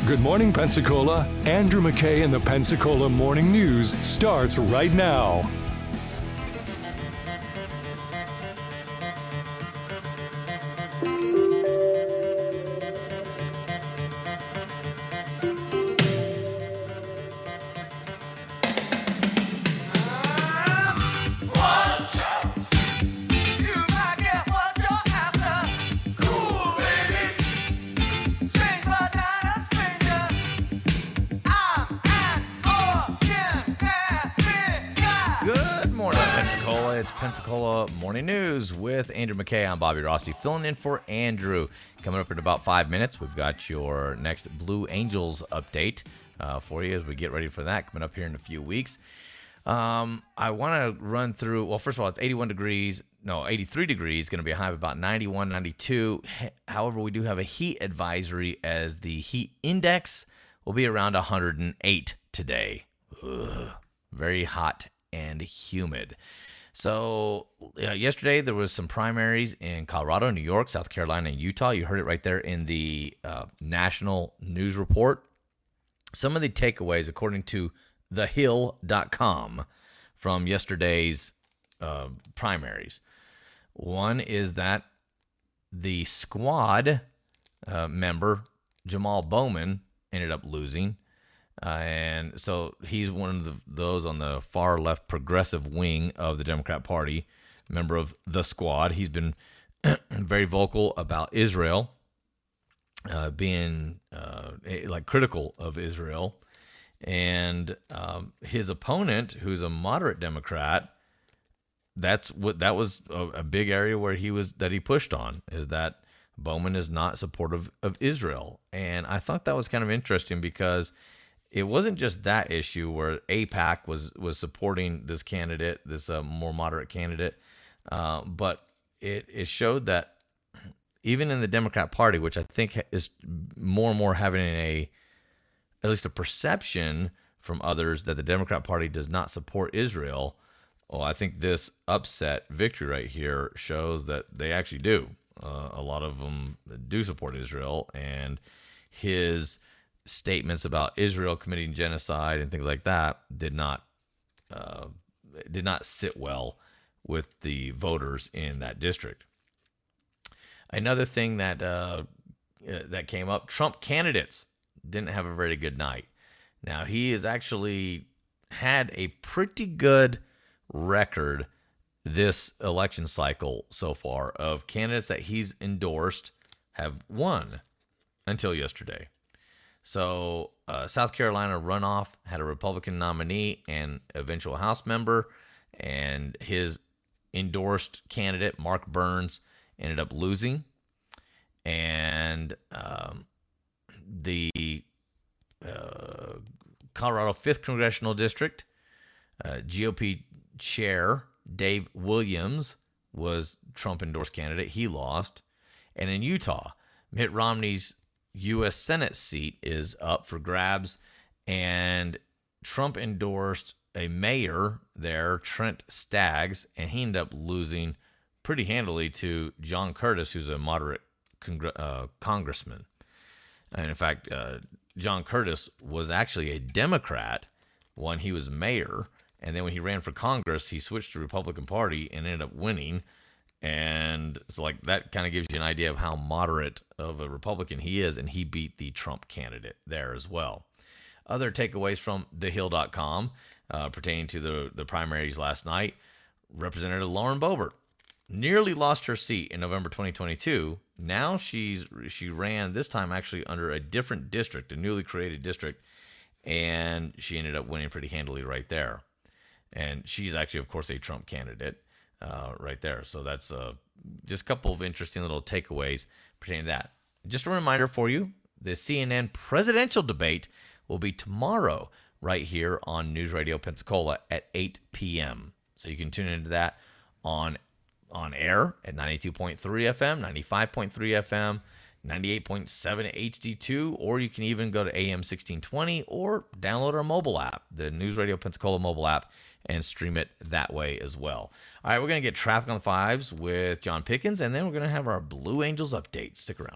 Good morning, Pensacola. Andrew McKay and the Pensacola Morning News starts right now. It's Pensacola Morning News with Andrew McKay. I'm Bobby Rossi, filling in for Andrew. Coming up in about 5 minutes, we've got your next Blue Angels update for you as we get ready for that coming up here in a few weeks. I want to run through, well, first of all, it's 83 degrees, going to be a high of about 91, 92. However, we do have a heat advisory as the heat index will be around 108 today. Very hot and humid. So yesterday there was some primaries in Colorado, New York, South Carolina, and Utah. You heard it right there in the national news report. Some of the takeaways, according to thehill.com, from yesterday's primaries. One is that the squad member, Jamal Bowman, ended up losing. And so he's one of those on the far left progressive wing of the Democrat Party, member of the squad. He's been very vocal about Israel, being critical of Israel. And his opponent, who's a moderate Democrat, that was a big area where he pushed on, is that Bowman is not supportive of Israel. And I thought that was kind of interesting because it wasn't just that issue where AIPAC was supporting this candidate, this more moderate candidate, but it showed that even in the Democrat Party, which I think is more and more having at least a perception from others that the Democrat Party does not support Israel. Well, I think this upset victory right here shows that they actually do. A lot of them do support Israel, and his statements about Israel committing genocide and things like that did not sit well with the voters in that district. Another thing that came up: Trump candidates didn't have a very good night. Now, he has actually had a pretty good record this election cycle so far of candidates that he's endorsed have won until yesterday. So South Carolina runoff had a Republican nominee and eventual House member, and his endorsed candidate, Mark Burns, ended up losing. And the Colorado 5th Congressional District, GOP chair Dave Williams was Trump-endorsed candidate. He lost. And in Utah, Mitt Romney's U.S. Senate seat is up for grabs, and Trump endorsed a mayor there, Trent Staggs, and he ended up losing pretty handily to John Curtis, who's a moderate congressman. And in fact, John Curtis was actually a Democrat when he was mayor, and then when he ran for Congress, he switched to the Republican Party and ended up winning. And so that kind of gives you an idea of how moderate of a Republican he is, and he beat the Trump candidate there as well. Other takeaways from thehill.com pertaining to the primaries last night: Representative Lauren Boebert nearly lost her seat in November 2022. Now she ran this time actually under a different district, a newly created district, and she ended up winning pretty handily right there. And she's actually, of course, a Trump candidate. Right there. So that's just a couple of interesting little takeaways pertaining to that. Just a reminder for you, the CNN presidential debate will be tomorrow right here on News Radio Pensacola at 8 p.m. So you can tune into that on air at 92.3 FM, 95.3 FM, 98.7 HD2, or you can even go to AM 1620 or download our mobile app, the News Radio Pensacola mobile app, and stream it that way as well. All right, we're going to get Traffic on the Fives with John Pickens, and then we're going to have our Blue Angels update. Stick around.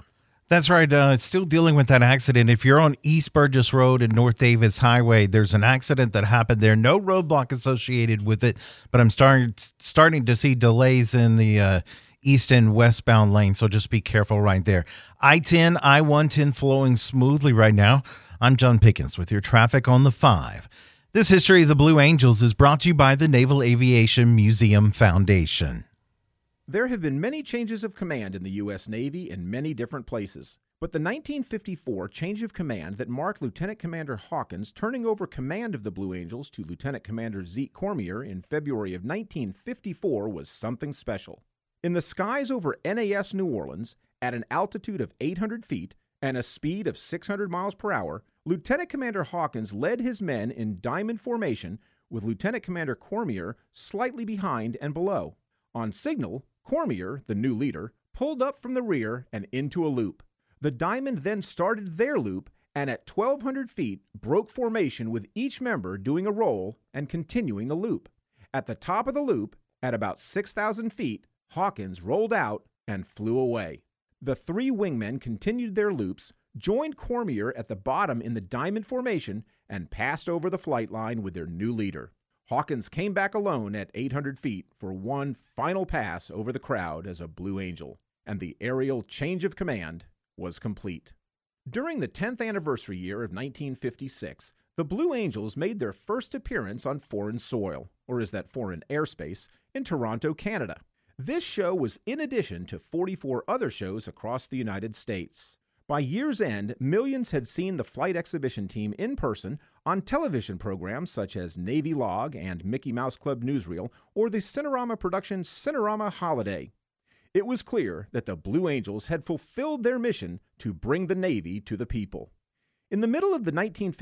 That's right. Still dealing with that accident. If you're on East Burgess Road and North Davis Highway, there's an accident that happened there. No roadblock associated with it, but I'm starting to see delays in the east and westbound lane, so just be careful right there. I-10, I-110 flowing smoothly right now. I'm John Pickens with your traffic on the 5. This History of the Blue Angels is brought to you by the Naval Aviation Museum Foundation. There have been many changes of command in the U.S. Navy in many different places, but the 1954 change of command that marked Lieutenant Commander Hawkins turning over command of the Blue Angels to Lieutenant Commander Zeke Cormier in February of 1954 was something special. In the skies over NAS New Orleans, at an altitude of 800 feet and a speed of 600 miles per hour, Lieutenant Commander Hawkins led his men in diamond formation with Lieutenant Commander Cormier slightly behind and below. On signal, Cormier, the new leader, pulled up from the rear and into a loop. The diamond then started their loop and at 1,200 feet broke formation with each member doing a roll and continuing the loop. At the top of the loop, at about 6,000 feet, Hawkins rolled out and flew away. The three wingmen continued their loops, joined Cormier at the bottom in the diamond formation, and passed over the flight line with their new leader. Hawkins came back alone at 800 feet for one final pass over the crowd as a Blue Angel, and the aerial change of command was complete. During the 10th anniversary year of 1956, the Blue Angels made their first appearance on foreign soil, or is that foreign airspace, in Toronto, Canada. This show was in addition to 44 other shows across the United States. By year's end, millions had seen the flight exhibition team in person on television programs such as Navy Log and Mickey Mouse Club Newsreel or the Cinerama production Cinerama Holiday. It was clear that the Blue Angels had fulfilled their mission to bring the Navy to the people. In the middle of the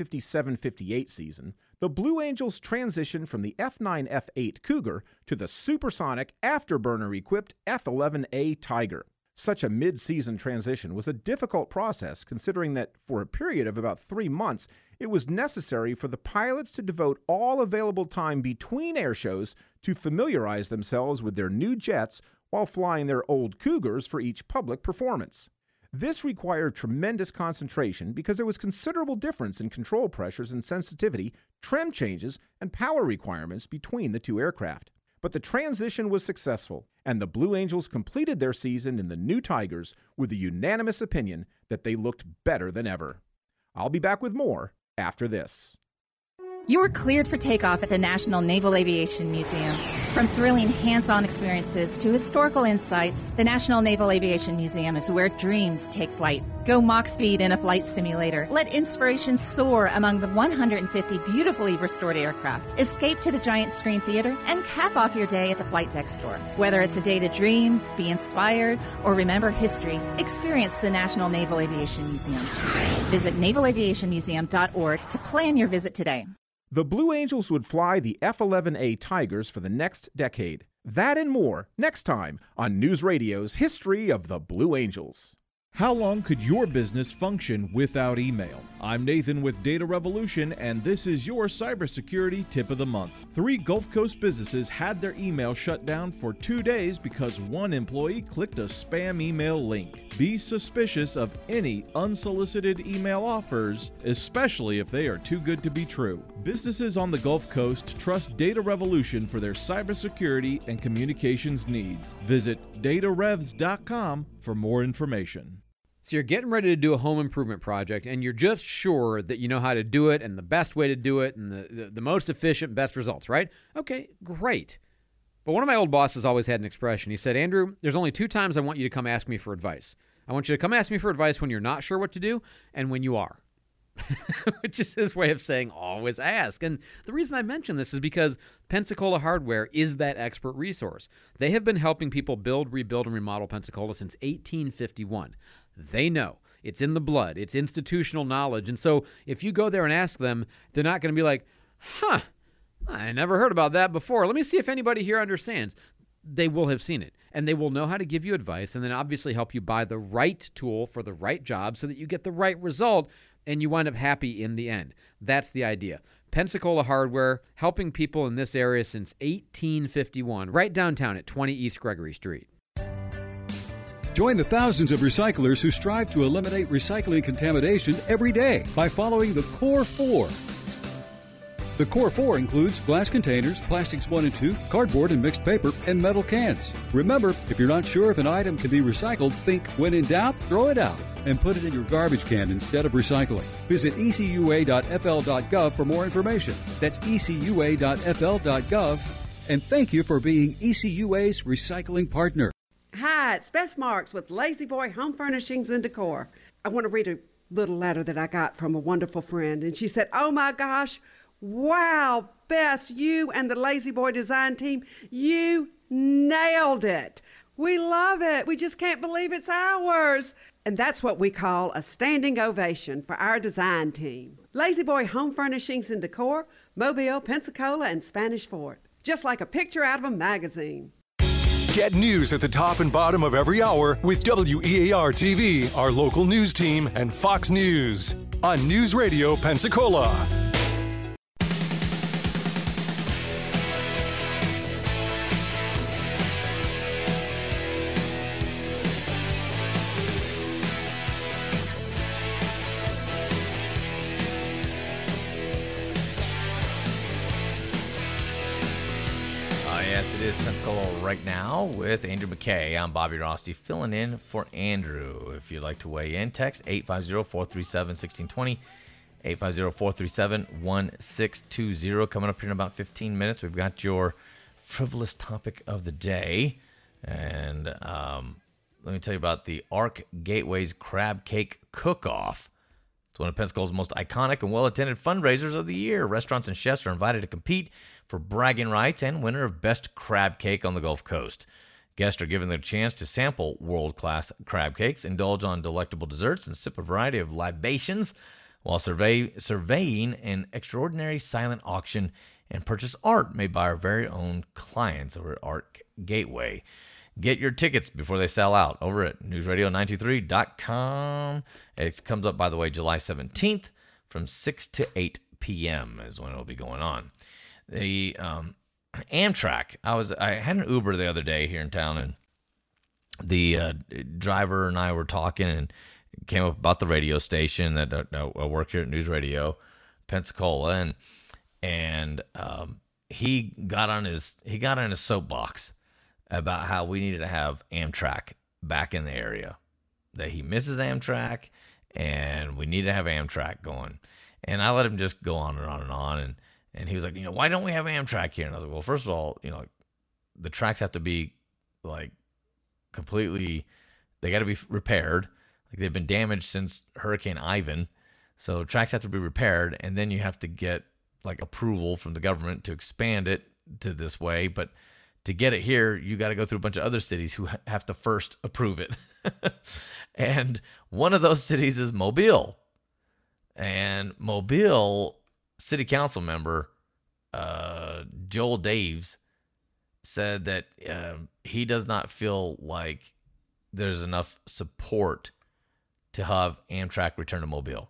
1957-58 season, the Blue Angels transitioned from the F-9 F-8 Cougar to the supersonic afterburner-equipped F-11A Tiger. Such a mid-season transition was a difficult process considering that for a period of about 3 months, it was necessary for the pilots to devote all available time between air shows to familiarize themselves with their new jets while flying their old Cougars for each public performance. This required tremendous concentration because there was considerable difference in control pressures and sensitivity, trim changes, and power requirements between the two aircraft. But the transition was successful, and the Blue Angels completed their season in the new Tigers with the unanimous opinion that they looked better than ever. I'll be back with more after this. You're cleared for takeoff at the National Naval Aviation Museum. From thrilling hands-on experiences to historical insights, the National Naval Aviation Museum is where dreams take flight. Go Mach speed in a flight simulator. Let inspiration soar among the 150 beautifully restored aircraft. Escape to the giant screen theater and cap off your day at the flight deck store. Whether it's a day to dream, be inspired, or remember history, experience the National Naval Aviation Museum. Visit navalaviationmuseum.org to plan your visit today. The Blue Angels would fly the F-11A Tigers for the next decade. That and more next time on News Radio's History of the Blue Angels. How long could your business function without email? I'm Nathan with Data Revolution, and this is your cybersecurity tip of the month. 3 Gulf Coast businesses had their email shut down for 2 days because one employee clicked a spam email link. Be suspicious of any unsolicited email offers, especially if they are too good to be true. Businesses on the Gulf Coast trust Data Revolution for their cybersecurity and communications needs. Visit datarevs.com for more information. So you're getting ready to do a home improvement project, and you're just sure that you know how to do it and the best way to do it and the most efficient, best results, right? Okay, great. But one of my old bosses always had an expression. He said, Andrew, there's only 2 times I want you to come ask me for advice. I want you to come ask me for advice when you're not sure what to do and when you are. Which is his way of saying always ask. And the reason I mention this is because Pensacola Hardware is that expert resource. They have been helping people build, rebuild, and remodel Pensacola since 1851. They know. It's in the blood. It's institutional knowledge. And so if you go there and ask them, they're not going to be like, I never heard about that before. Let me see if anybody here understands. They will have seen it, and they will know how to give you advice and then obviously help you buy the right tool for the right job so that you get the right result and you wind up happy in the end. That's the idea. Pensacola Hardware, helping people in this area since 1851, right downtown at 20 East Gregory Street. Join the thousands of recyclers who strive to eliminate recycling contamination every day by following the Core 4. The Core 4 includes glass containers, plastics 1 and 2, cardboard and mixed paper, and metal cans. Remember, if you're not sure if an item can be recycled, think, when in doubt, throw it out and put it in your garbage can instead of recycling. Visit ecua.fl.gov for more information. That's ecua.fl.gov. And thank you for being ECUA's recycling partner. Hi, it's Bess Marks with Lazy Boy Home Furnishings and Decor. I want to read a little letter that I got from a wonderful friend, and she said, "Oh my gosh, wow, Bess, you and the Lazy Boy design team, you nailed it. We love it. We just can't believe it's ours." And that's what we call a standing ovation for our design team. Lazy Boy Home Furnishings and Decor, Mobile, Pensacola, and Spanish Fort. Just like a picture out of a magazine. Get news at the top and bottom of every hour with WEAR TV, our local news team, and Fox News on News Radio Pensacola. Yes, it is Pensacola Right Now with Andrew McKay. I'm Bobby Rossi filling in for Andrew. If you'd like to weigh in, text 850-437-1620, 850-437-1620. Coming up here in about 15 minutes, we've got your frivolous topic of the day. And let me tell you about the Arc Gateway's Crab Cake Cook-Off. It's one of Pensacola's most iconic and well-attended fundraisers of the year. Restaurants and chefs are invited to compete for bragging rights and winner of Best Crab Cake on the Gulf Coast. Guests are given the chance to sample world-class crab cakes, indulge on delectable desserts, and sip a variety of libations while surveying an extraordinary silent auction and purchase art made by our very own clients over at Arc Gateway. Get your tickets before they sell out over at newsradio923.com. It comes up, by the way, July 17th from 6 to 8 p.m. is when it'll be going on. The Amtrak, I had an Uber the other day here in town, and the driver and I were talking and came up about the radio station that I work here at News Radio Pensacola, and he got on his soapbox about how we needed to have Amtrak back in the area, that he misses Amtrak and we need to have Amtrak going. And I let him just go on and on and on. And he was like, why don't we have Amtrak here? And I was like, well, first of all, the tracks have to be like completely, they got to be repaired. Like they've been damaged since Hurricane Ivan. So tracks have to be repaired. And then you have to get like approval from the government to expand it to this way. But to get it here, you got to go through a bunch of other cities who have to first approve it. And one of those cities is Mobile. And Mobile City Council member Joel Daves said that he does not feel like there's enough support to have Amtrak return to Mobile.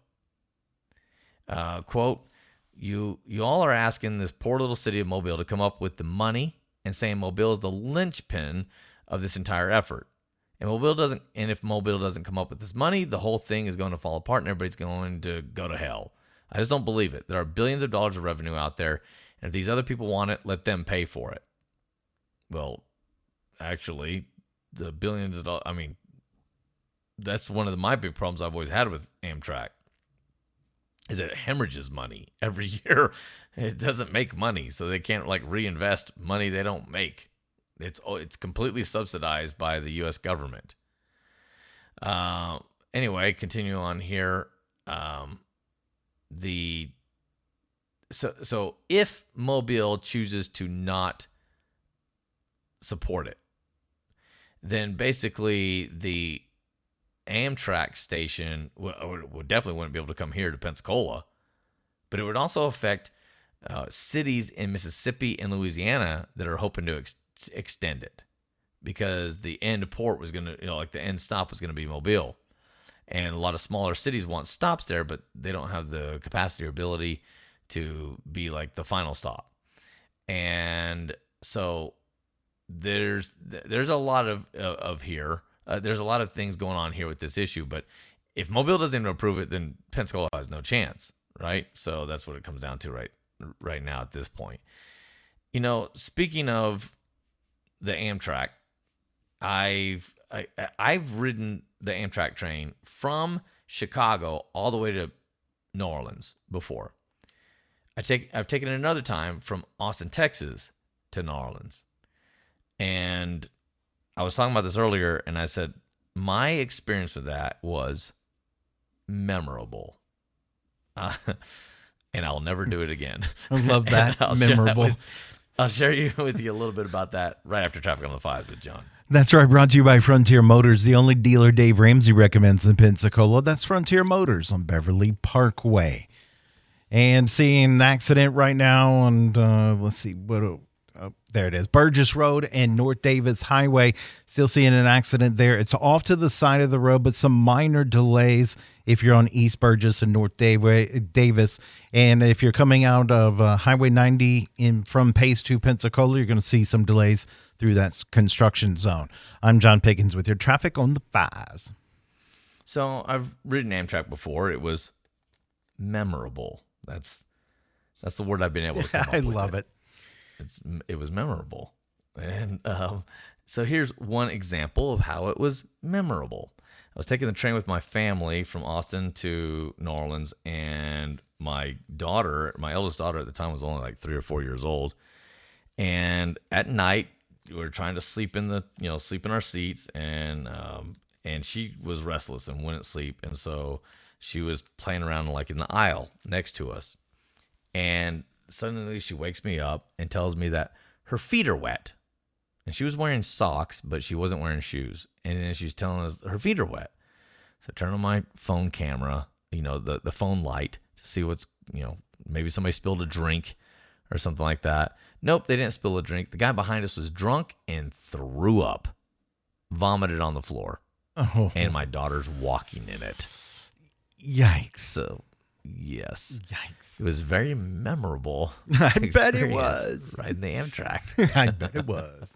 Quote, you all are asking this poor little city of Mobile to come up with the money and saying Mobile is the linchpin of this entire effort. And if Mobile doesn't come up with this money, the whole thing is going to fall apart and everybody's going to go to hell. I just don't believe it. There are billions of dollars of revenue out there, and if these other people want it, let them pay for it. Well, actually, the billions of dollars, that's one of my big problems I've always had with Amtrak, is that it hemorrhages money every year. It doesn't make money, so they can't reinvest money they don't make. It's completely subsidized by the U.S. government. Anyway, continue on here. So if Mobile chooses to not support it, then basically the Amtrak station would definitely wouldn't be able to come here to Pensacola, but it would also affect cities in Mississippi and Louisiana that are hoping to extend it, because the end port was going to, the end stop was going to be Mobile. And a lot of smaller cities want stops there, but they don't have the capacity or ability to be like the final stop. And so there's a lot of here there's a lot of things going on here with this issue, but if Mobile doesn't even approve it, then Pensacola has no chance, right? So that's what it comes down to right now at this point. You know, speaking of the Amtrak, I've ridden the Amtrak train from Chicago all the way to New Orleans before. I've taken it another time from Austin, Texas to New Orleans. And I was talking about this earlier, and I said my experience with that was memorable. And I'll never do it again. I love that. Memorable. I'll share with you a little bit about that right after Traffic on the Fives with John. That's right. Brought to you by Frontier Motors, the only dealer Dave Ramsey recommends in Pensacola. That's Frontier Motors on Beverly Parkway. And seeing an accident right now on, let's see, there it is, Burgess Road and North Davis Highway. Still seeing an accident there. It's off to the side of the road, but some minor delays if you're on East Burgess and North Davis. And if you're coming out of Highway 90 from Pace to Pensacola, you're going to see some delays through that construction zone. I'm John Pickens with your Traffic on the Fives. So I've ridden Amtrak before. It was memorable. That's the word I've been able to come up with. I love it. It was memorable. And so here's one example of how it was memorable. I was taking the train with my family from Austin to New Orleans, and my eldest daughter at the time was only like 3 or 4 years old. And at night, we were trying to sleep in our seats, and she was restless and wouldn't sleep. And so she was playing around like in the aisle next to us. And suddenly she wakes me up and tells me that her feet are wet. And she was wearing socks, but she wasn't wearing shoes. And then she's telling us her feet are wet. So I turn on my phone camera, the phone light, to see what's, maybe somebody spilled a drink or something like that. Nope, they didn't spill a drink. The guy behind us was drunk and threw up, vomited on the floor. Oh. And my daughter's walking in it. Yikes. So, yes. Yikes. It was very memorable. I bet it was. Riding the Amtrak. I bet it was.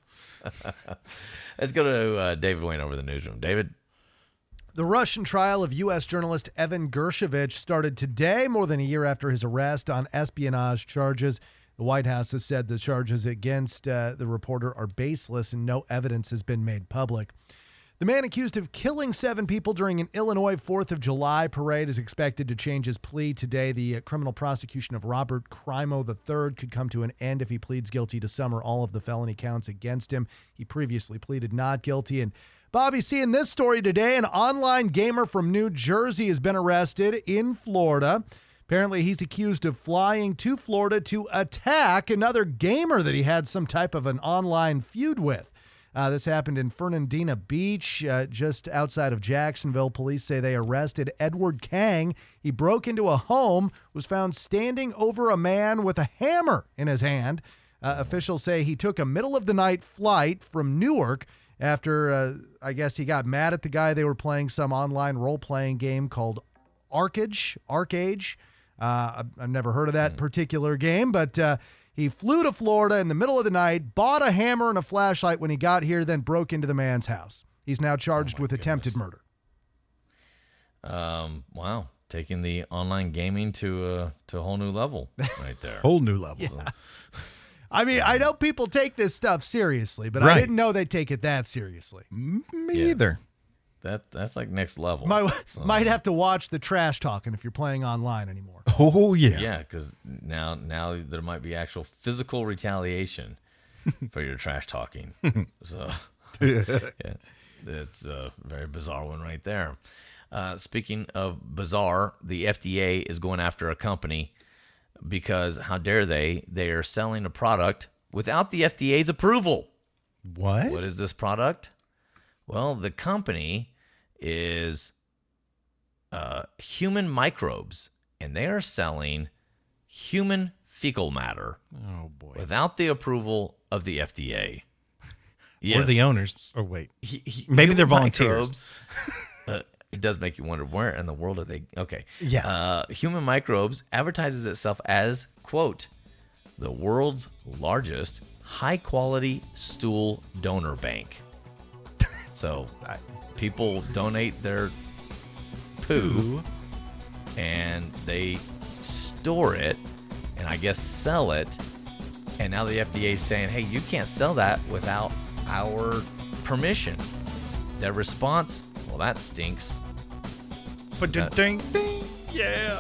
Let's go to David Wayne over the newsroom. David? The Russian trial of U.S. journalist Evan Gershkovich started today, more than a year after his arrest on espionage charges. The White House has said the charges against the reporter are baseless and no evidence has been made public. The man accused of killing 7 people during an Illinois 4th of July parade is expected to change his plea today. The criminal prosecution of Robert Crimo III could come to an end if he pleads guilty to some or all of the felony counts against him. He previously pleaded not guilty. And Bobby, seeing this story today, an online gamer from New Jersey has been arrested in Florida. Apparently, he's accused of flying to Florida to attack another gamer that he had some type of an online feud with. This happened in Fernandina Beach, just outside of Jacksonville. Police say they arrested Edward Kang. He broke into a home, was found standing over a man with a hammer in his hand. Officials say he took a middle-of-the-night flight from Newark after, I guess, he got mad at the guy. They were playing some online role-playing game called Arcage. I've never heard of that particular game, but he flew to Florida in the middle of the night, bought a hammer and a flashlight when he got here, then broke into the man's house. He's now charged with attempted murder. Wow. Taking the online gaming to a whole new level right there. Whole new level. Yeah. I mean, I know people take this stuff seriously, but Right. I didn't know they take it that seriously. Me either. That's like next level. Might have to watch the trash talking if you're playing online anymore. Oh, yeah. Yeah, because now there might be actual physical retaliation for your trash talking. So, yeah, it's a very bizarre one right there. Speaking of bizarre, the FDA is going after a company because how dare they? They are selling a product without the FDA's approval. What? What is this product? Well, the company is Human Microbes, and they are selling human fecal matter without the approval of the FDA. Or the owners. Or wait. Maybe Human they're volunteers. Microbes, it does make you wonder, where in the world are they? Okay. Yeah. Human Microbes advertises itself as, quote, the world's largest high-quality stool donor bank. So people donate their poo and they store it and I guess sell it. And now the FDA is saying, hey, you can't sell that without our permission. Their response, well, that stinks. But ding, ding, yeah.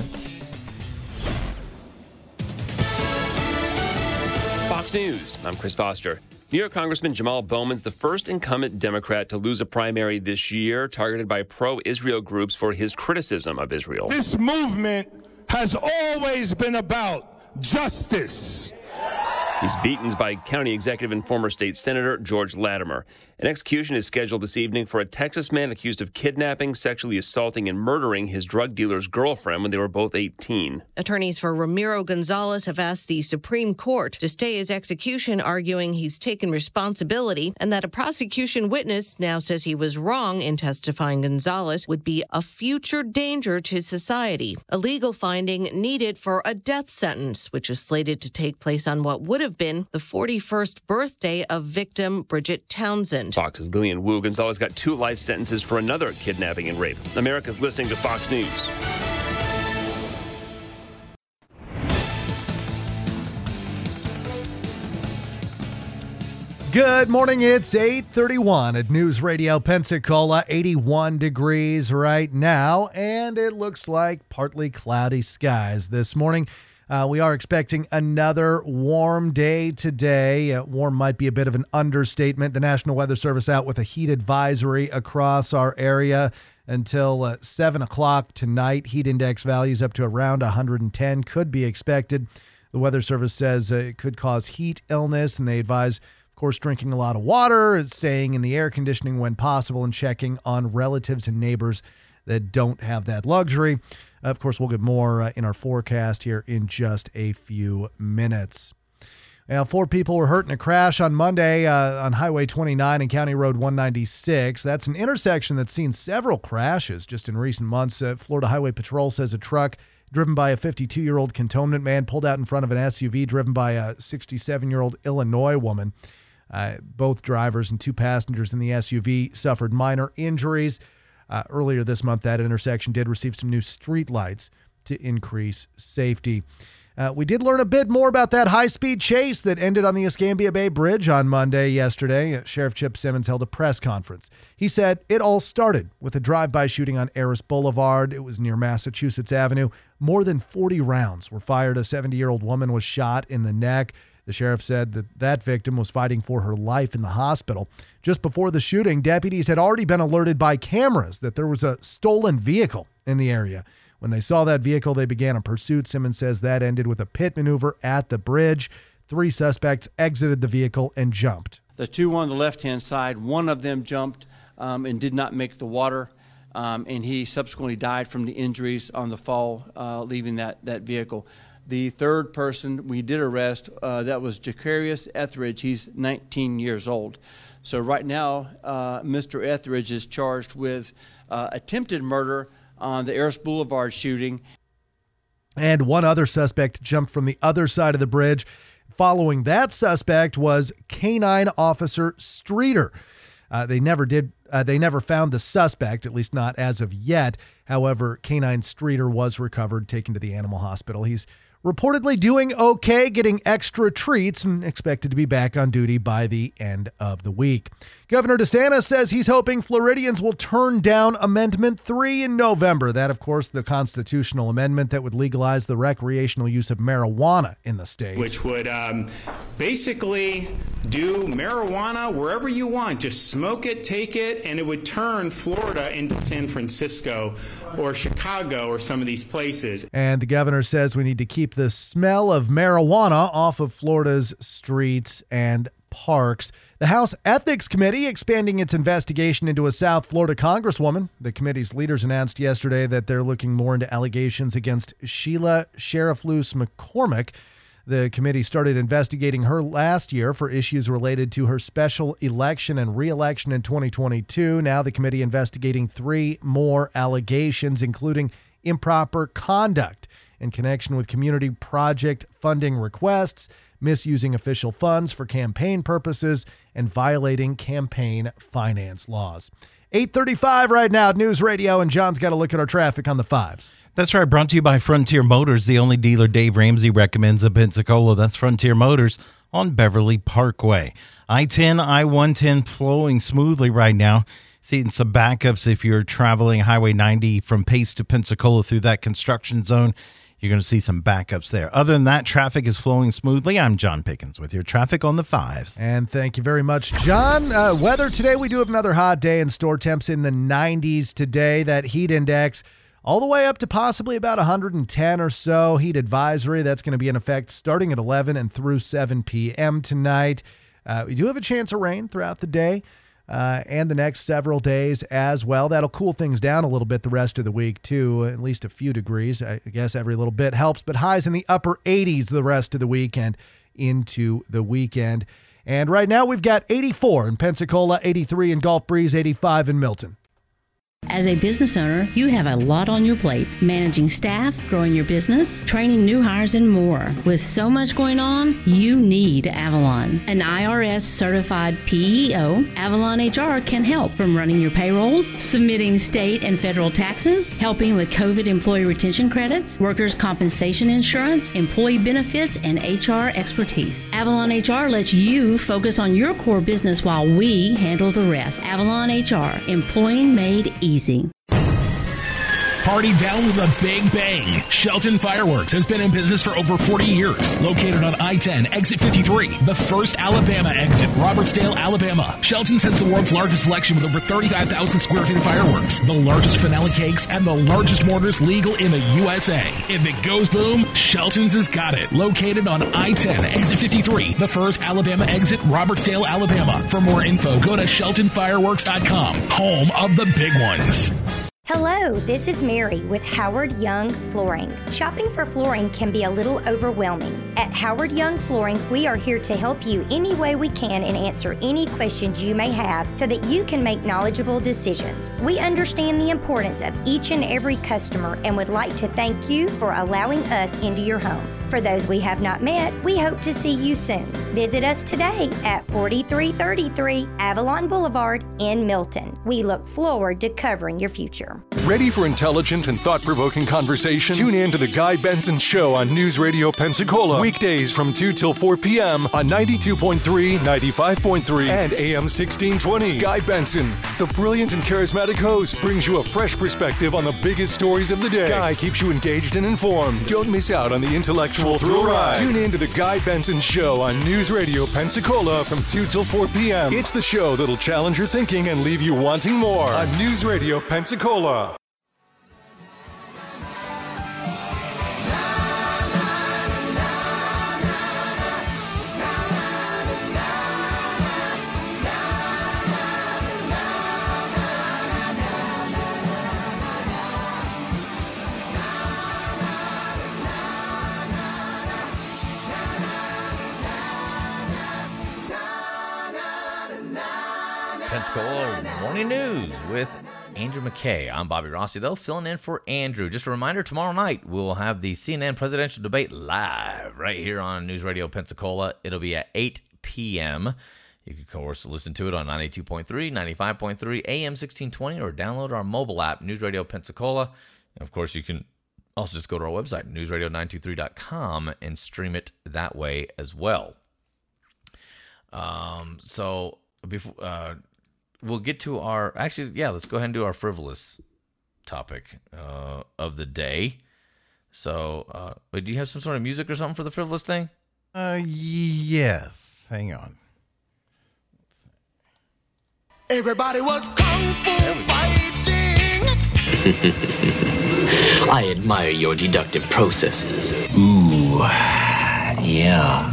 Fox News, I'm Chris Foster. New York Congressman Jamal Bowman's the first incumbent Democrat to lose a primary this year, targeted by pro-Israel groups for his criticism of Israel. This movement has always been about justice. He's beaten by county executive and former state senator George Latimer. An execution is scheduled this evening for a Texas man accused of kidnapping, sexually assaulting, and murdering his drug dealer's girlfriend when they were both 18. Attorneys for Ramiro Gonzalez have asked the Supreme Court to stay his execution, arguing he's taken responsibility and that a prosecution witness now says he was wrong in testifying Gonzalez would be a future danger to society. A legal finding needed for a death sentence, which is slated to take place on what would have been the 41st birthday of victim Bridget Townsend. Fox's Lillian Wu. Gonzalez got 2 life sentences for another kidnapping and rape. America's listening to Fox News. Good morning. It's 8:31 at News Radio Pensacola. 81 degrees right now, and it looks like partly cloudy skies this morning. We are expecting another warm day today. Warm might be a bit of an understatement. The National Weather Service out with a heat advisory across our area until 7 o'clock tonight. Heat index values up to around 110 could be expected. The Weather Service says it could cause heat illness, and they advise, of course, drinking a lot of water, staying in the air conditioning when possible, and checking on relatives and neighbors that don't have that luxury. Of course, we'll get more in our forecast here in just a few minutes. Now, 4 people were hurt in a crash on Monday on Highway 29 and County Road 196. That's an intersection that's seen several crashes just in recent months. Florida Highway Patrol says a truck driven by a 52-year-old cantonment man pulled out in front of an SUV driven by a 67-year-old Illinois woman. Both drivers and 2 passengers in the SUV suffered minor injuries. Earlier this month, that intersection did receive some new street lights to increase safety. We did learn a bit more about that high-speed chase that ended on the Escambia Bay Bridge on Monday yesterday. Sheriff Chip Simmons held a press conference. He said it all started with a drive-by shooting on Eris Boulevard. It was near Massachusetts Avenue. More than 40 rounds were fired. A 70-year-old woman was shot in the neck. The sheriff said that victim was fighting for her life in the hospital. Just before the shooting, deputies had already been alerted by cameras that there was a stolen vehicle in the area. When they saw that vehicle, they began a pursuit. Simmons says that ended with a pit maneuver at the bridge. 3 suspects exited the vehicle and jumped. The 2 on the left-hand side, one of them jumped and did not make the water, and he subsequently died from the injuries on the fall, leaving that vehicle. The 3rd person we did arrest, that was Jacarius Etheridge. He's 19 years old. So right now, Mr. Etheridge is charged with attempted murder on the Eris Boulevard shooting. And one other suspect jumped from the other side of the bridge. Following that suspect was Canine Officer Streeter. They never found the suspect, at least not as of yet. However, Canine Streeter was recovered, taken to the animal hospital. He's reportedly doing okay, getting extra treats, and expected to be back on duty by the end of the week. Governor DeSantis says he's hoping Floridians will turn down Amendment 3 in November. That, of course, the constitutional amendment that would legalize the recreational use of marijuana in the state. Which would basically do marijuana wherever you want. Just smoke it, take it, and it would turn Florida into San Francisco or Chicago or some of these places. And the governor says we need to keep the smell of marijuana off of Florida's streets and parks. The House Ethics Committee expanding its investigation into a South Florida congresswoman. The committee's leaders announced yesterday that they're looking more into allegations against Sheila Sheriff-Luce McCormick. The committee started investigating her last year for issues related to her special election and re-election in 2022. Now the committee investigating 3 more allegations, including improper conduct in connection with community project funding requests, misusing official funds for campaign purposes, and violating campaign finance laws. 8:35 right now at News Radio, and John's got to look at our traffic on the 5s. That's right. Brought to you by Frontier Motors, the only dealer Dave Ramsey recommends in Pensacola. That's Frontier Motors on Beverly Parkway. I-10, I-110 flowing smoothly right now. Seeing some backups if you're traveling Highway 90 from Pace to Pensacola through that construction zone. You're going to see some backups there. Other than that, traffic is flowing smoothly. I'm John Pickens with your traffic on the 5s. And thank you very much, John. Weather today, we do have another hot day and store temps in the 90s today. That heat index all the way up to possibly about 110 or so. Heat advisory, that's going to be in effect starting at 11 and through 7 p.m. tonight. We do have a chance of rain throughout the day and the next several days as well. That'll cool things down a little bit the rest of the week, too, at least a few degrees. I guess every little bit helps, but highs in the upper 80s the rest of the week and into the weekend. And right now we've got 84 in Pensacola, 83 in Gulf Breeze, 85 in Milton. As a business owner, you have a lot on your plate. Managing staff, growing your business, training new hires, and more. With so much going on, you need Avalon. An IRS-certified PEO, Avalon HR can help from running your payrolls, submitting state and federal taxes, helping with COVID employee retention credits, workers' compensation insurance, employee benefits, and HR expertise. Avalon HR lets you focus on your core business while we handle the rest. Avalon HR, employing made easy. Party down with a big bang. Shelton Fireworks has been in business for over 40 years. Located on I-10, exit 53, the first Alabama exit, Robertsdale, Alabama. Shelton's has the world's largest selection with over 35,000 square feet of fireworks, the largest finale cakes, and the largest mortars legal in the USA. If it goes boom, Shelton's has got it. Located on I-10, exit 53, the first Alabama exit, Robertsdale, Alabama. For more info, go to sheltonfireworks.com, home of the big ones. Hello, this is Mary with Howard Young Flooring. Shopping for flooring can be a little overwhelming. At Howard Young Flooring, we are here to help you any way we can and answer any questions you may have so that you can make knowledgeable decisions. We understand the importance of each and every customer and would like to thank you for allowing us into your homes. For those we have not met, we hope to see you soon. Visit us today at 4333 Avalon Boulevard in Milton. We look forward to covering your future. Ready for intelligent and thought-provoking conversation? Tune in to The Guy Benson Show on News Radio Pensacola. Weekdays from 2 till 4 p.m. on 92.3, 95.3, and AM 1620. Guy Benson, the brilliant and charismatic host, brings you a fresh perspective on the biggest stories of the day. Guy keeps you engaged and informed. Don't miss out on the intellectual thrill ride. Tune in to The Guy Benson Show on News Radio Pensacola from 2 till 4 p.m. It's the show that'll challenge your thinking and leave you wanting more on News Radio Pensacola. Pensacola Morning News with Andrew McKay. I'm Bobby Rossi, though, filling in for Andrew. Just a reminder, tomorrow night we'll have the CNN presidential debate live right here on News Radio Pensacola. It'll be at 8 p.m. You can, of course, listen to it on 92.3, 95.3, AM 1620, or download our mobile app, News Radio Pensacola. And, of course, you can also just go to our website, newsradio923.com, and stream it that way as well. So before... we'll get to our... Actually, yeah, let's go ahead and do our frivolous topic of the day. So, wait, do you have some sort of music or something for the frivolous thing? Yes. Hang on. Everybody was kung fu fighting. I admire your deductive processes. Ooh, yeah.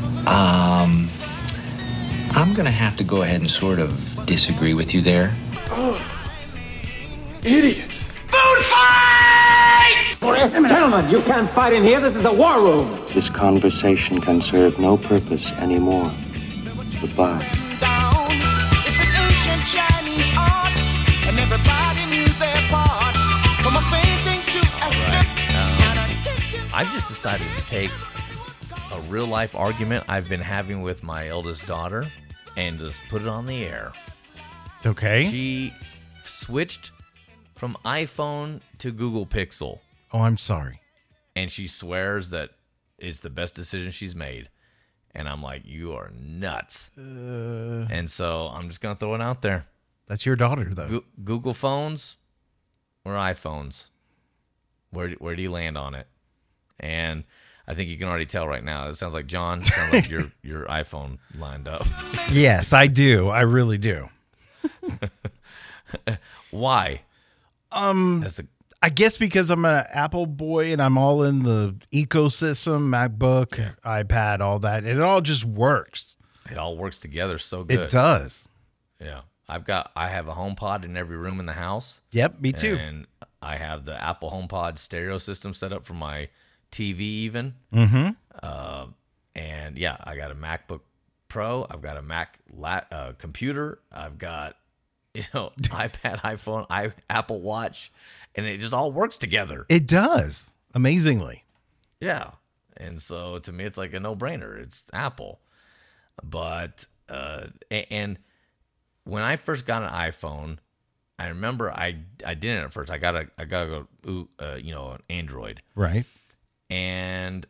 I'm gonna have to go ahead and sort of disagree with you there. Oh, idiot! Food fight! Gentlemen, you can't fight in here. This is the war room. This conversation can serve no purpose anymore. Goodbye. It's an ancient Chinese art, and everybody knew their part. From a fainting to a slip. I've just decided to take a real life argument I've been having with my eldest daughter and just put it on the air. Okay. She switched from iPhone to Google Pixel. Oh, I'm sorry. And she swears that it's the best decision she's made. And I'm like, you are nuts. And so I'm just going to throw it out there. That's your daughter, though. Google phones or iPhones? Where do you land on it? And I think you can already tell right now. It sounds like John. It sounds like your iPhone lined up. Yes, I do. I really do. Why? I guess because I'm an Apple boy and I'm all in the ecosystem, MacBook, iPad, all that. And it all just works. It all works together so good. It does. Yeah. I have a HomePod in every room in the house. Yep, me too. And I have the Apple HomePod stereo system set up for my TV even. Mm-hmm. And yeah, I got a MacBook Pro. I've got a Mac computer. I've got, iPad, iPhone, Apple Watch, and it just all works together. It does. Amazingly. Yeah. And so to me, it's like a no-brainer. It's Apple. But, and when I first got an iPhone, I remember I didn't at first. I got an Android. Right. And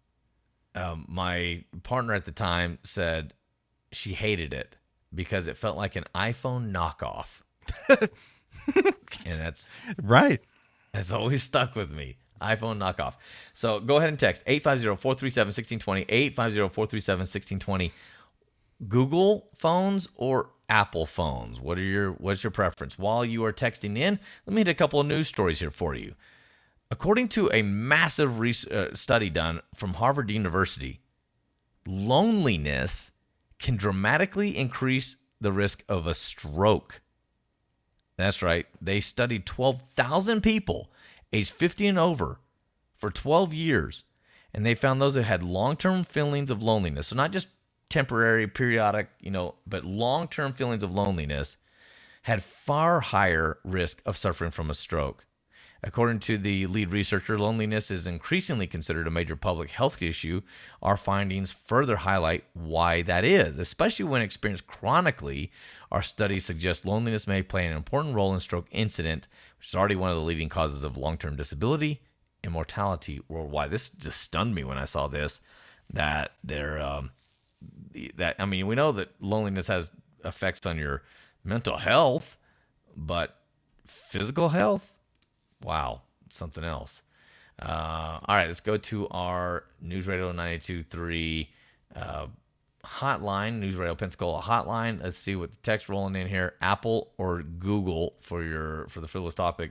my partner at the time said she hated it because it felt like an iPhone knockoff. And that's right. That's always stuck with me. iPhone knockoff. So go ahead and text 850-437-1620, 850-437-1620. Google phones or Apple phones? What's your preference? While you are texting in, let me hit a couple of news stories here for you. According to a massive study done from Harvard University, loneliness can dramatically increase the risk of a stroke. That's right. They studied 12,000 people aged 50 and over for 12 years, and they found those that had long-term feelings of loneliness. So not just temporary, periodic, but long-term feelings of loneliness had far higher risk of suffering from a stroke. According to the lead researcher, loneliness is increasingly considered a major public health issue. Our findings further highlight why that is, especially when experienced chronically. Our studies suggest loneliness may play an important role in stroke incident, which is already one of the leading causes of long-term disability and mortality worldwide. This just stunned me when I saw this, that we know that loneliness has effects on your mental health, but physical health? Wow, something else. All right, let's go to our News Radio 92.3 hotline, News Radio Pensacola hotline. Let's see what the text rolling in here. Apple or Google for the frivolous topic.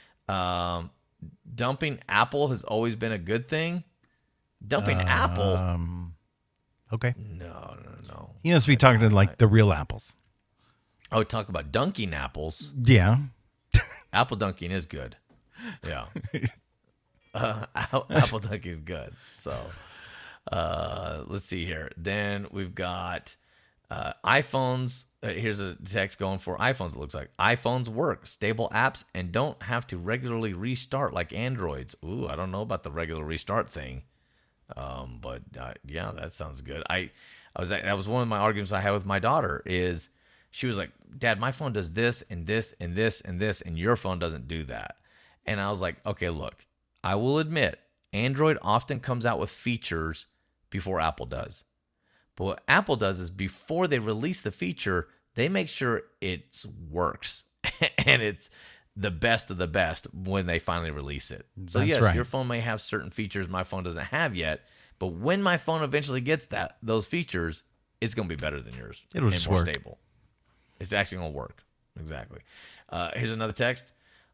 Dumping Apple has always been a good thing. Dumping Apple? Okay. No. You must be talking to like the real apples. Oh, talk about dunking apples. Yeah. Apple dunking is good. Yeah. Apple dunking is good. So let's see here. Then we've got iPhones. Here's a text going for iPhones, it looks like. iPhones work, stable apps, and don't have to regularly restart like Androids. Ooh, I don't know about the regular restart thing. But yeah, that sounds good. That was one of my arguments I had with my daughter is she was like, Dad, my phone does this and this and this and this, and your phone doesn't do that. And I was like, okay, look, I will admit Android often comes out with features before Apple does. But what Apple does is before they release the feature, they make sure it works and it's the best of the best when they finally release it. So That's yes, right. your phone may have certain features my phone doesn't have yet, but when my phone eventually gets those features, it's going to be better than yours. It'll and just more work. stable. It's actually going to work. Exactly. Here's another text.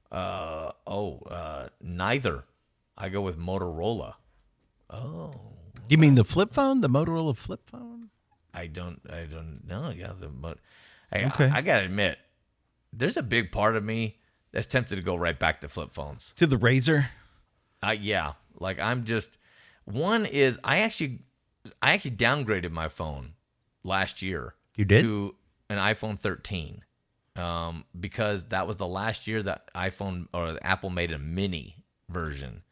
Neither. I go with Motorola. Oh. You mean the flip phone? The Motorola flip phone? I don't know. Yeah. Okay. I got to admit, there's a big part of me that's tempted to go right back to flip phones. To the Razor? Yeah. Like one is I actually downgraded my phone last year. You did? To an iPhone 13. Because that was the last year that Apple made a mini version.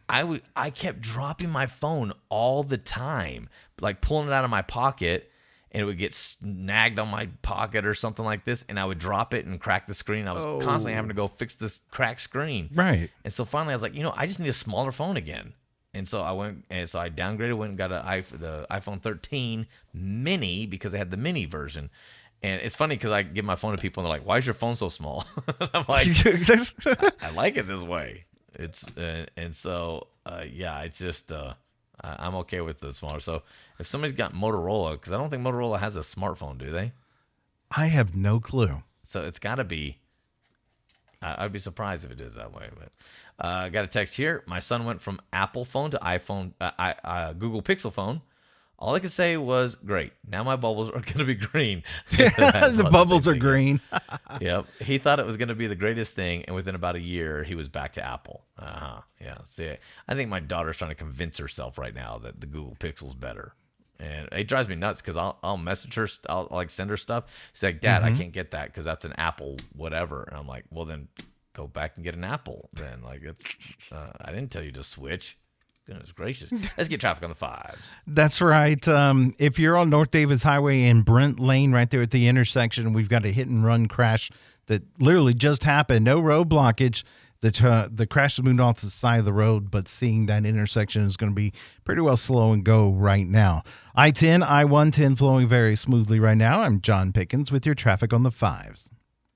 I kept dropping my phone all the time, like pulling it out of my pocket and it would get snagged on my pocket or something like this, and I would drop it and crack the screen. I was constantly having to go fix this cracked screen. Right. And so finally I was like, I just need a smaller phone again. And so I downgraded, went and got the iPhone 13 mini because I had the mini version. And it's funny because I give my phone to people and they're like, "Why is your phone so small?" I'm like, I like it this way. It's it's just I'm okay with the smaller. So if somebody's got Motorola, because I don't think Motorola has a smartphone, do they? I have no clue. So it's got to be. I'd be surprised if it is that way. But I got a text here. My son went from Apple phone to iPhone, Google Pixel phone. All I could say was, great. Now my bubbles are going to be green. The bubbles are green. Yep. He thought it was going to be the greatest thing, and within about a year, he was back to Apple. Yeah. See, I think my daughter's trying to convince herself right now that the Google Pixel's better. And it drives me nuts because I'll message her, I'll like send her stuff. She's like, "Dad, I can't get that because that's an Apple whatever." And I'm like, "Well, then go back and get an Apple." Then I didn't tell you to switch. Goodness gracious. Let's get traffic on the 5s. That's right. If you're on North Davis Highway in Brent Lane, right there at the intersection, we've got a hit and run crash that literally just happened. No road blockage. The crash is moved off to the side of the road, but seeing that intersection is going to be pretty well slow and go right now. I-10, I-110 flowing very smoothly right now. I'm John Pickens with your traffic on the 5s.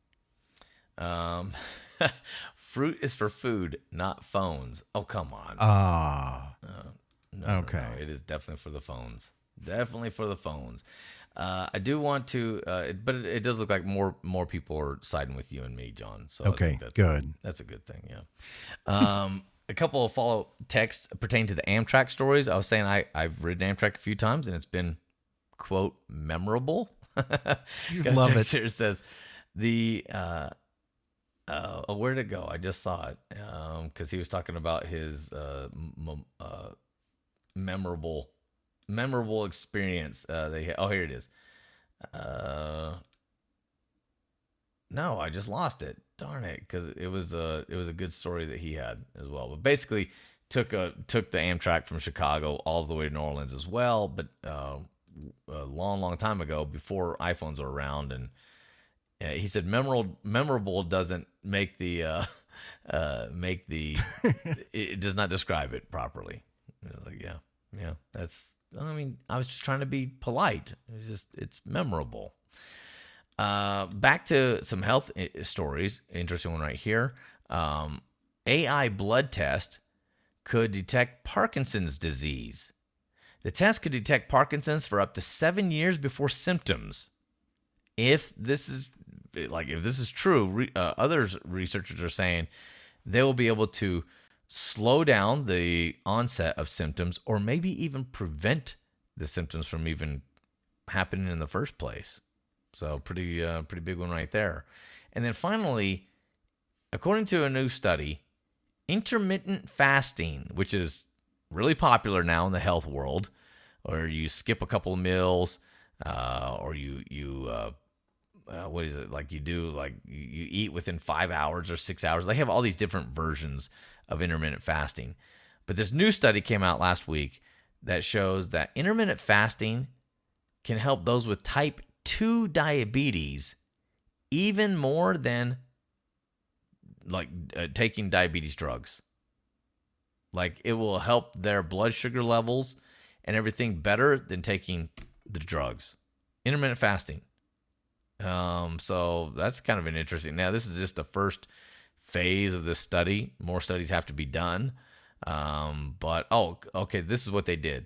Fruit is for food, not phones. Oh, come on. Okay. No, it is definitely for the phones. Definitely for the phones. I do want to, but it does look like more people are siding with you and me, John. So okay, good. That's a good thing, yeah. A couple of follow texts pertain to the Amtrak stories. I was saying I've ridden Amtrak a few times, and it's been, quote, memorable. Love it. Here says where'd it go? I just saw it because he was talking about his memorable experience they had. Oh, here it is. No, I just lost it. Darn it, because it was a good story that he had as well. But basically, took the Amtrak from Chicago all the way to New Orleans as well. But a long time ago, before iPhones were around, and he said memorable doesn't make the it does not describe it properly. I was like, yeah, that's. I mean, I was just trying to be polite. It's memorable. Back to some health stories. Interesting one right here. AI blood test could detect Parkinson's disease. The test could detect Parkinson's for up to 7 years before symptoms. If this is true, other researchers are saying they will be able to slow down the onset of symptoms, or maybe even prevent the symptoms from even happening in the first place. So pretty big one right there. And then finally, according to a new study, intermittent fasting, which is really popular now in the health world, or you skip a couple of meals, or you what is it, like you do, like you eat within 5 hours or 6 hours. They have all these different versions of intermittent fasting. But this new study came out last week that shows that intermittent fasting can help those with type 2 diabetes even more than taking diabetes drugs. Like, it will help their blood sugar levels and everything better than taking the drugs. Intermittent fasting. So that's kind of an interesting. Now, this is just the first phase of this study. More studies have to be done. But this is what they did.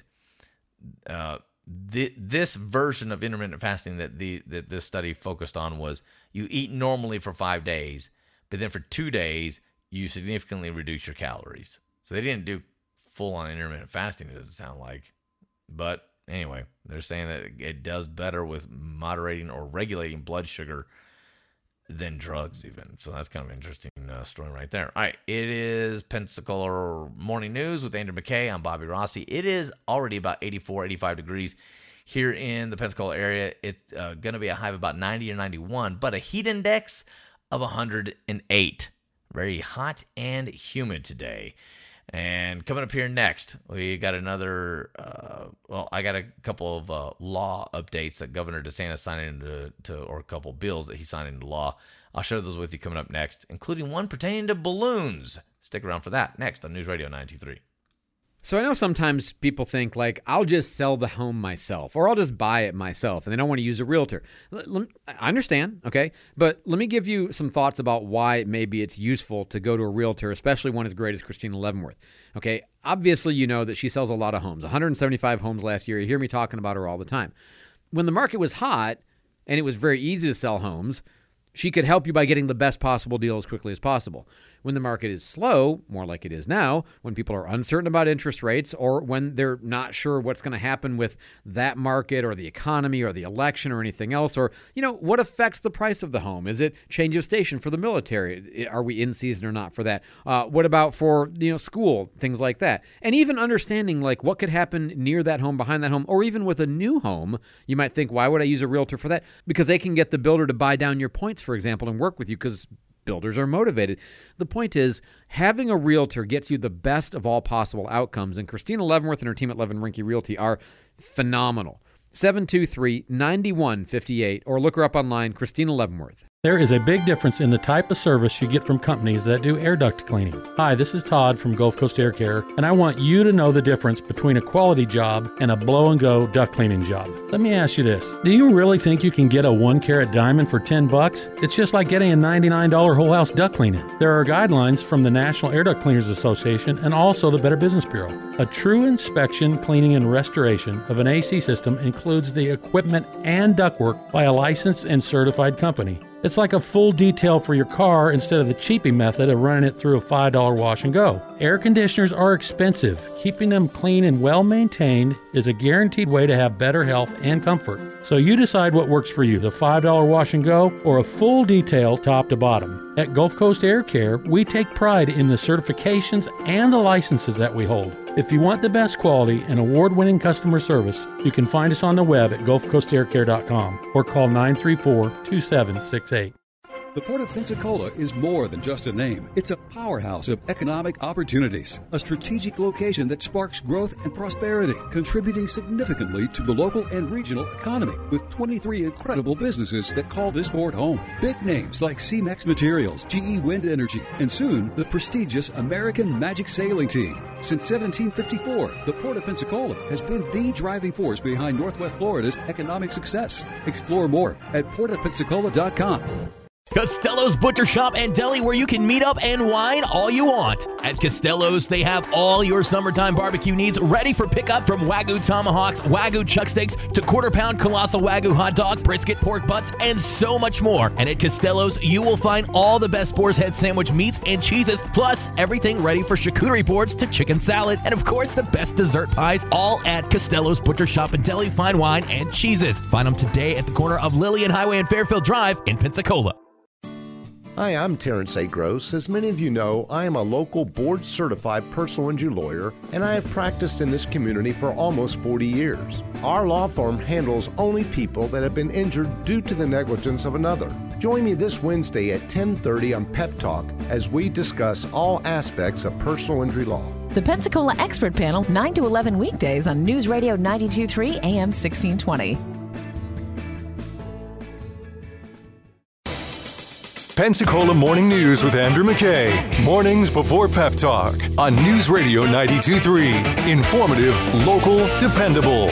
This version of intermittent fasting that this study focused on was you eat normally for 5 days, but then for 2 days you significantly reduce your calories. So they didn't do full-on intermittent fasting, it doesn't sound like. But anyway, they're saying that it does better with moderating or regulating blood sugar than drugs even. So that's kind of an interesting story right there. All right, it is Pensacola Morning News with Andrew McKay. I'm Bobby Rossi. It is already about 84, 85 degrees here in the Pensacola area. It's going to be a high of about 90 or 91, but a heat index of 108. Very hot and humid today. And coming up here next, we got another, I got a couple of law updates that Governor DeSantis signed into, or a couple bills that he signed into law. I'll share those with you coming up next, including one pertaining to balloons. Stick around for that next on News Radio 92.3. So I know sometimes people think, like, I'll just sell the home myself, or I'll just buy it myself, and they don't want to use a realtor. I understand, okay? But let me give you some thoughts about why maybe it's useful to go to a realtor, especially one as great as Christina Leavenworth. Okay, obviously you know that she sells a lot of homes, 175 homes last year. You hear me talking about her all the time. When the market was hot and it was very easy to sell homes, she could help you by getting the best possible deal as quickly as possible. When the market is slow, more like it is now, when people are uncertain about interest rates, or when they're not sure what's going to happen with that market or the economy or the election or anything else, or, what affects the price of the home? Is it change of station for the military? Are we in season or not for that? What about for, school, things like that? And even understanding, like, what could happen near that home, behind that home, or even with a new home. You might think, why would I use a realtor for that? Because they can get the builder to buy down your points, for example, and work with you, because builders are motivated. The point is, having a realtor gets you the best of all possible outcomes, and Christina Leavenworth and her team at Levin Rinke Realty are phenomenal. 723-9158, or look her up online, Christina Leavenworth. There is a big difference in the type of service you get from companies that do air duct cleaning. Hi, this is Todd from Gulf Coast Air Care, and I want you to know the difference between a quality job and a blow-and-go duct cleaning job. Let me ask you this. Do you really think you can get a 1-carat diamond for $10? It's just like getting a $99 whole house duct cleaning. There are guidelines from the National Air Duct Cleaners Association and also the Better Business Bureau. A true inspection, cleaning, and restoration of an AC system includes the equipment and ductwork by a licensed and certified company. It's like a full detail for your car instead of the cheapy method of running it through a $5 wash and go. Air conditioners are expensive. Keeping them clean and well maintained is a guaranteed way to have better health and comfort. So you decide what works for you, the $5 wash and go or a full detail top to bottom. At Gulf Coast Air Care, we take pride in the certifications and the licenses that we hold. If you want the best quality and award-winning customer service, you can find us on the web at gulfcoastaircare.com or call 934-2768. The Port of Pensacola is more than just a name. It's a powerhouse of economic opportunities, a strategic location that sparks growth and prosperity, contributing significantly to the local and regional economy, with 23 incredible businesses that call this port home. Big names like CMEX Materials, GE Wind Energy, and soon the prestigious American Magic Sailing Team. Since 1754, the Port of Pensacola has been the driving force behind Northwest Florida's economic success. Explore more at portofpensacola.com. Costello's Butcher Shop and Deli, where you can meet up and wine all you want. At Costello's, they have all your summertime barbecue needs ready for pickup, from Wagyu tomahawks, Wagyu chuck steaks, to quarter-pound colossal Wagyu hot dogs, brisket, pork butts, and so much more. And at Costello's, you will find all the best Boar's Head sandwich meats and cheeses, plus everything ready for charcuterie boards to chicken salad, and of course, the best dessert pies, all at Costello's Butcher Shop and Deli, fine wine and cheeses. Find them today at the corner of Lillian Highway and Fairfield Drive in Pensacola. Hi, I'm Terrence A. Gross. As many of you know, I am a local board-certified personal injury lawyer, and I have practiced in this community for almost 40 years. Our law firm handles only people that have been injured due to the negligence of another. Join me this Wednesday at 10:30 on Pep Talk as we discuss all aspects of personal injury law. The Pensacola Expert Panel, 9 to 11 weekdays on News Radio 92.3 AM 1620. Pensacola Morning News with Andrew McKay. Mornings before Pep Talk on News Radio 92.3. Informative, local, dependable.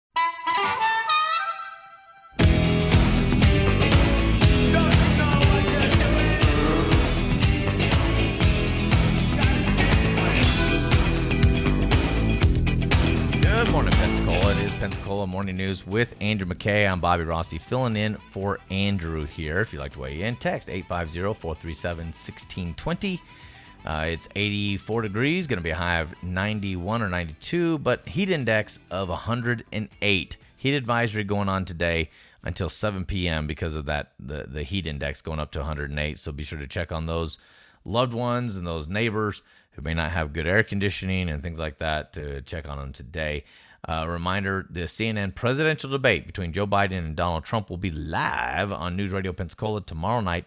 Good morning, Pensacola. It is Pensacola Morning News with Andrew McKay. I'm Bobby Rossi, filling in for Andrew here. If you'd like to weigh in, text 850-437-1620. It's 84 degrees, going to be a high of 91 or 92, but heat index of 108. Heat advisory going on today until 7 p.m. because of that, the heat index going up to 108. So be sure to check on those loved ones and those neighbors who may not have good air conditioning and things like that, to check on them today. Reminder, the CNN presidential debate between Joe Biden and Donald Trump will be live on News Radio Pensacola tomorrow night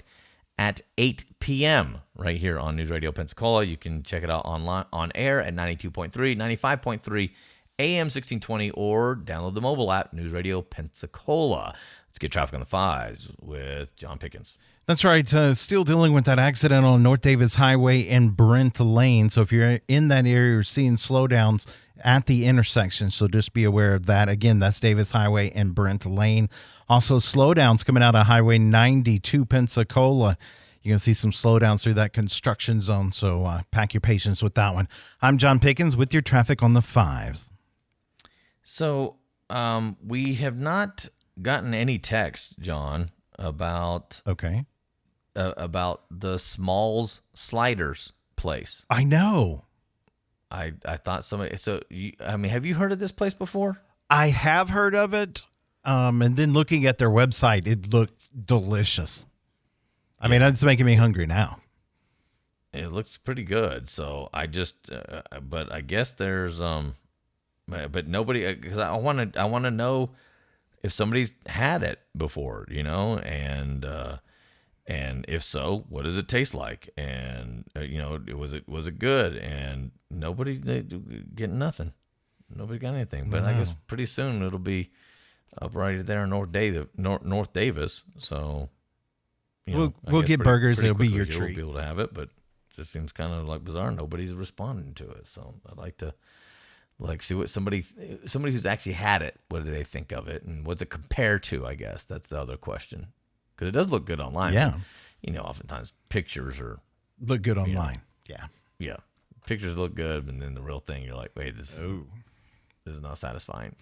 at 8 p.m. right here on News Radio Pensacola. You can check it out online on air at 92.3, 95.3, AM 1620, or download the mobile app, News Radio Pensacola. Let's get traffic on the fives with John Pickens. That's right. Still dealing with that accident on North Davis Highway and Brent Lane. So if you're in that area, you're seeing slowdowns at the intersection. So just be aware of that. Again, that's Davis Highway and Brent Lane. Also, slowdowns coming out of Highway 92 Pensacola. You're going to see some slowdowns through that construction zone. So pack your patience with that one. I'm John Pickens with your traffic on the fives. So we have not gotten any text, John, about about the Smalls Sliders place. I know. I thought somebody. So have you heard of this place before? I have heard of it, and then looking at their website, it looked delicious. I mean, it's making me hungry now. It looks pretty good. So I just, but I guess there's but nobody, because I want to know if somebody's had it before, and if so, what does it taste like? And was it good? And nobody getting nothing. Nobody got anything. But I guess pretty soon it'll be up right there in North Davis. So we'll get burgers. It'll be your treat. treat. We'll be able to have it, but it just seems kind of like bizarre. Nobody's responding to it. So I'd like to see what somebody who's actually had it, what do they think of it, and what's it compared to? I guess that's the other question, because it does look good online. Yeah, oftentimes pictures look good online. Yeah, pictures look good, and then the real thing, you're like, wait, this is not satisfying.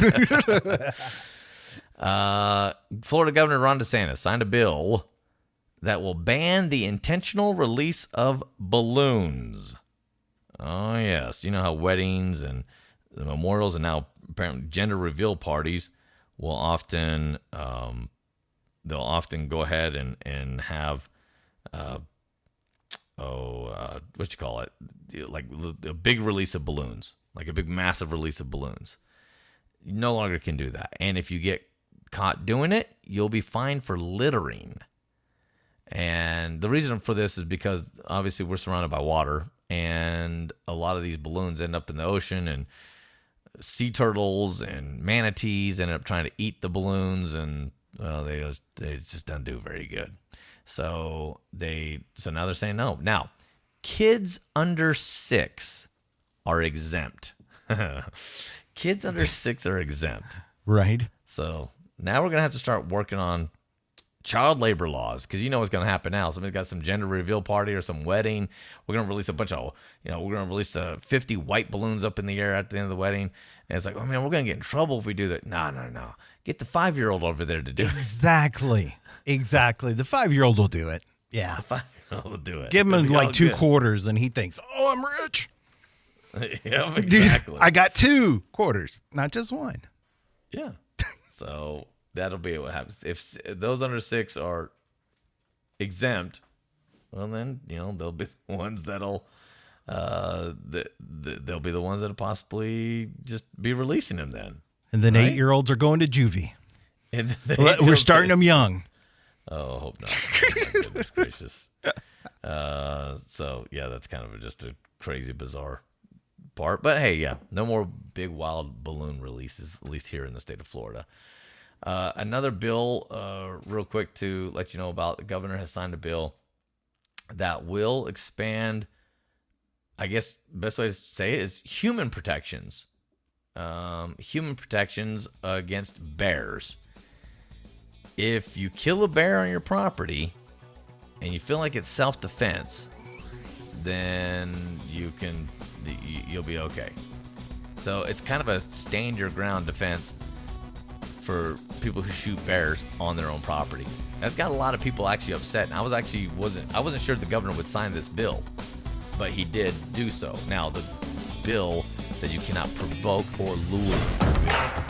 Florida Governor Ron DeSantis signed a bill that will ban the intentional release of balloons. Oh, yes. You know how weddings and the memorials and now apparently gender reveal parties will often go ahead and have what you call it, like a big release of balloons, like a big massive release of balloons. You no longer can do that. And if you get caught doing it, you'll be fined for littering. And the reason for this is because obviously we're surrounded by water, and a lot of these balloons end up in the ocean, and sea turtles and manatees end up trying to eat the balloons, and they just don't do very good. So now they're saying no. Now, kids under 6 are exempt. Kids under 6 are exempt. Right. So now we're going to have to start working on child labor laws, because you know what's going to happen now. Somebody's got some gender reveal party or some wedding. We're going to release a bunch of, we're going to release 50 white balloons up in the air at the end of the wedding. And it's like, oh, man, we're going to get in trouble if we do that. No. Get the 5-year-old over there to do it. Exactly. The 5-year-old will do it. Yeah. The 5-year-old will do it. Give him like 2 quarters, and he thinks, oh, I'm rich. Yeah, exactly. I got 2 quarters, not just 1. Yeah. So that'll be what happens. If those under 6 are exempt, well, then, they'll be the ones that'll they'll be the ones that'll possibly just be releasing them then. And then right? 8-year-olds are going to juvie. And we're starting them young. Oh, I hope not. Oh, goodness gracious. So, yeah, that's kind of just a crazy, bizarre part. But, hey, yeah, no more big, wild balloon releases, at least here in the state of Florida. Another bill, real quick to let you know about, the governor has signed a bill that will expand, I guess best way to say it is human protections. Human protections against bears. If you kill a bear on your property and you feel like it's self-defense, then you'll be okay. So it's kind of a stand your ground defense for people who shoot bears on their own property. That's got a lot of people actually upset. And I wasn't sure the governor would sign this bill, but he did do so. Now the bill says you cannot provoke or lure.